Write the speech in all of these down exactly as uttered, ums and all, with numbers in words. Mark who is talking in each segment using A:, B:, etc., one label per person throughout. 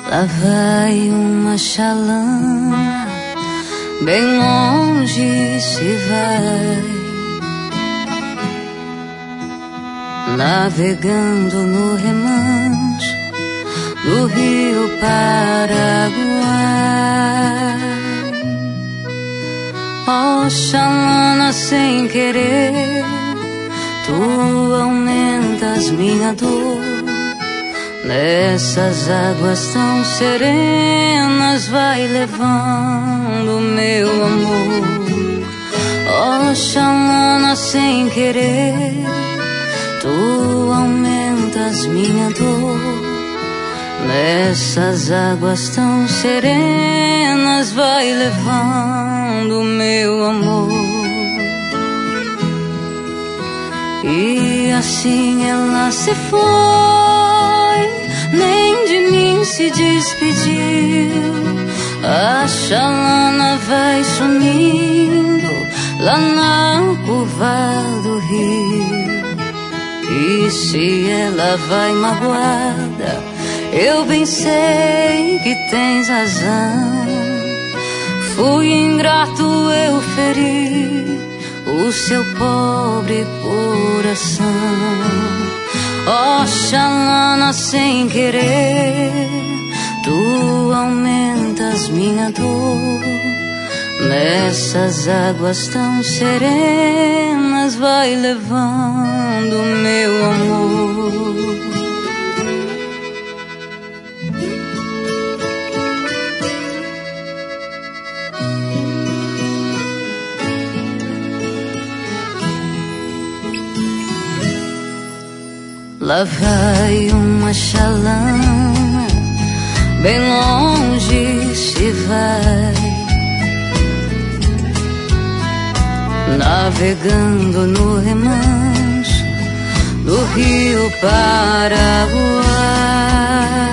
A: Lá vai uma chalana, bem longe se vai, navegando no remanso do rio Paraguai. Oh, chalana, sem querer, tu aumentas minha dor. Nessas águas tão serenas vai levando meu amor. Oh, chalana, sem querer, tu aumentas minha dor. Nessas águas tão serenas vai levando meu amor. E assim ela se foi, nem de mim se despediu. A chalana vai sumindo lá na curva do rio. E se ela vai magoada, eu bem sei que tens razão. Fui ingrato, eu feri o seu pobre coração. Oh, chalana, sem querer, tu aumentas minha dor. Nessas águas tão serenas vai levando meu amor. Lá vai uma chalana, bem longe se vai, navegando no remanso do rio Paraguai.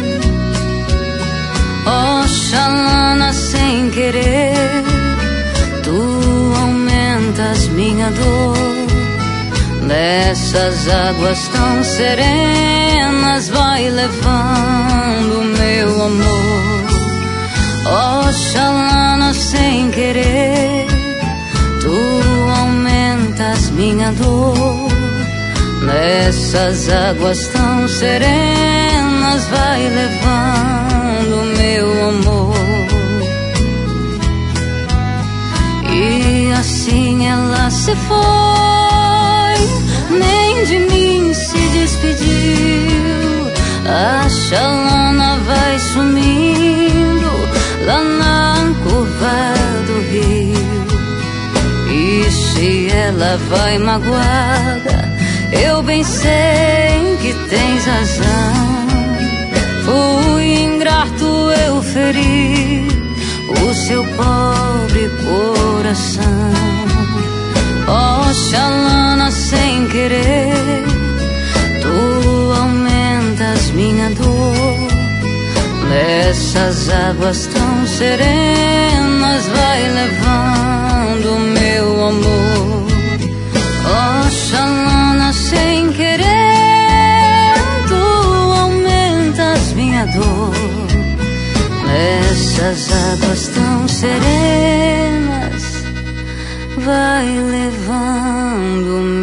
A: Oh, chalana, sem querer, tu aumentas minha dor. Nessas águas tão serenas vai levando meu amor. Oh, chalana, sem querer, tu aumentas minha dor. Nessas águas tão serenas vai levando meu amor. E assim ela se foi, nem de mim se despediu. A chalana vai sumindo lá na curva do rio. E se ela vai magoada, eu bem sei que tens razão. Fui ingrato, eu feri o seu pobre coração. Oh, chalana, sem querer, tu aumentas minha dor. Nessas águas tão serenas vai levando meu amor. Oh, chalana, sem querer, tu aumentas minha dor. Nessas águas tão serenas vai levando